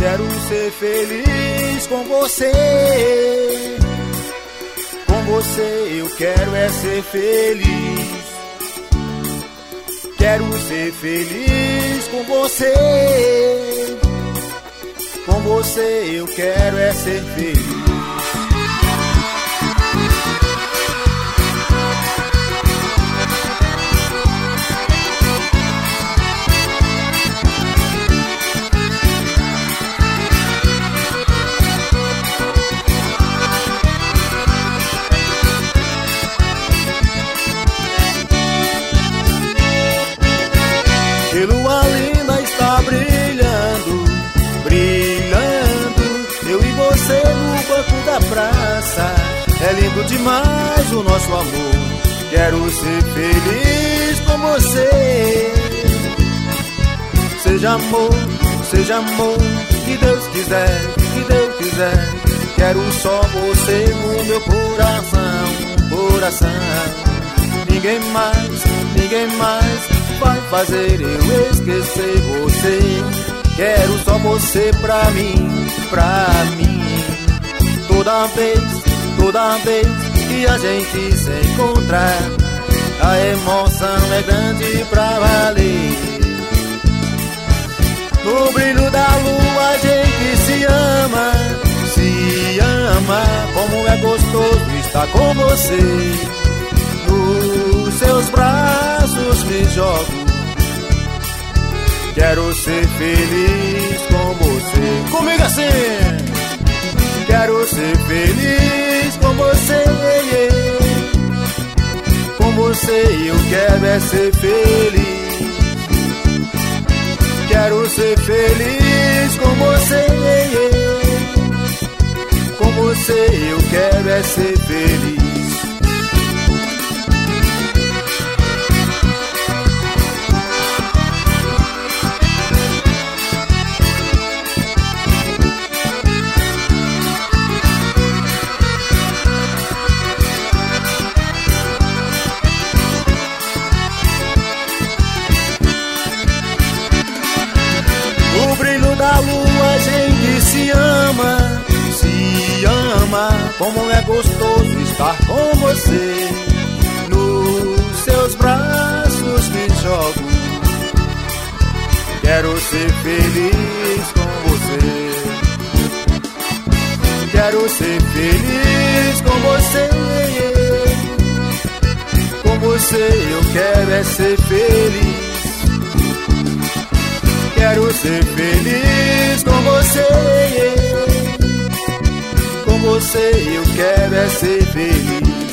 Quero ser feliz com você. Com você eu quero é ser feliz. Quero ser feliz com você. Com você eu quero é ser feliz. E lua linda está brilhando, brilhando. Eu e você no banco da praça. É lindo demais o nosso amor. Quero ser feliz com você. Seja amor, que Deus quiser, que Deus quiser. Quero só você no meu coração, coração. Ninguém mais vai fazer eu esquecer você. Quero só você pra mim, pra mim. Toda vez que a gente se encontrar, a emoção é grande pra valer. No brilho da lua a gente se ama, se ama. Como é gostoso estar com você. Nos seus braços me jogo. Quero ser feliz com você. Comigo assim. Quero ser feliz com você. Com você eu quero é ser feliz. Quero ser feliz com você. Com você eu quero é ser feliz. No brilho da lua a gente se ama, se ama. Como é gostoso estar com você. Nos seus braços me jogo. Quero ser feliz com você. Quero ser feliz com você. Com você eu quero é ser feliz. Quero ser feliz com você. Com você eu quero é ser feliz.